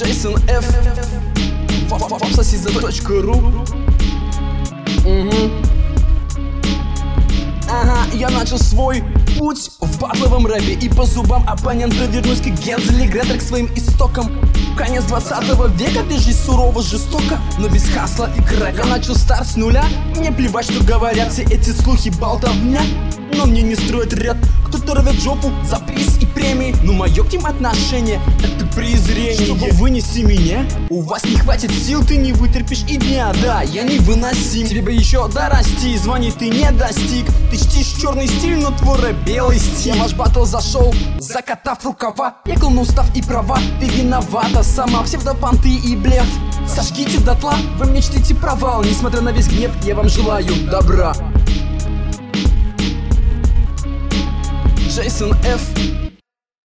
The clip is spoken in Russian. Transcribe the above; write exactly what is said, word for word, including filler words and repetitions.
Джейсон Ф. Фапсасиза точка ру. Ага, я начал свой путь в батловом рэпе, и по зубам оппонента вернусь как Гензель и Гретель к своим истокам. Конец двадцатого века, где жизнь сурово жестока, но без хасла и крэка. Я начал старт с нуля, мне плевать, что говорят все эти слухи, болтовня. Но мне не строит ряд, кто-то рвет жопу за приз и премии. Но мое к ним отношение — это презрение. Чтобы вынести меня, у вас не хватит сил, ты не вытерпишь и дня. Да, я невыносим, тебе бы еще дорасти, звони ты не достиг. Ты чтишь черный стиль, но твой рэп белый стиль. Я ваш батл зашел, закатав рукава, я клал на устав и права. Ты виновата сама, псевдопанты и блеф. Сожгите дотла, вы мне чтите провал. Несмотря на весь гнев, я вам желаю добра. Джейсон Ф.